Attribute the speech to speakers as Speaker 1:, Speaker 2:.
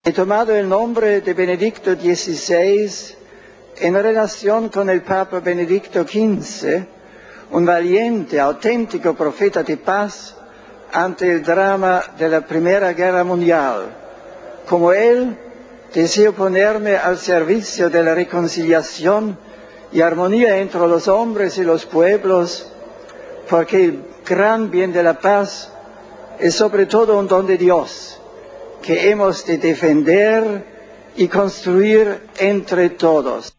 Speaker 1: He tomado el nombre de Benedicto XVI en relación con el Papa Benedicto XV, un valiente, auténtico profeta de paz ante el drama de la Primera Guerra Mundial. Como él, deseo ponerme al servicio de la reconciliación y armonía entre los hombres y los pueblos, porque el gran bien de la paz es sobre todo un don de Dios, que hemos de defender y construir entre todos.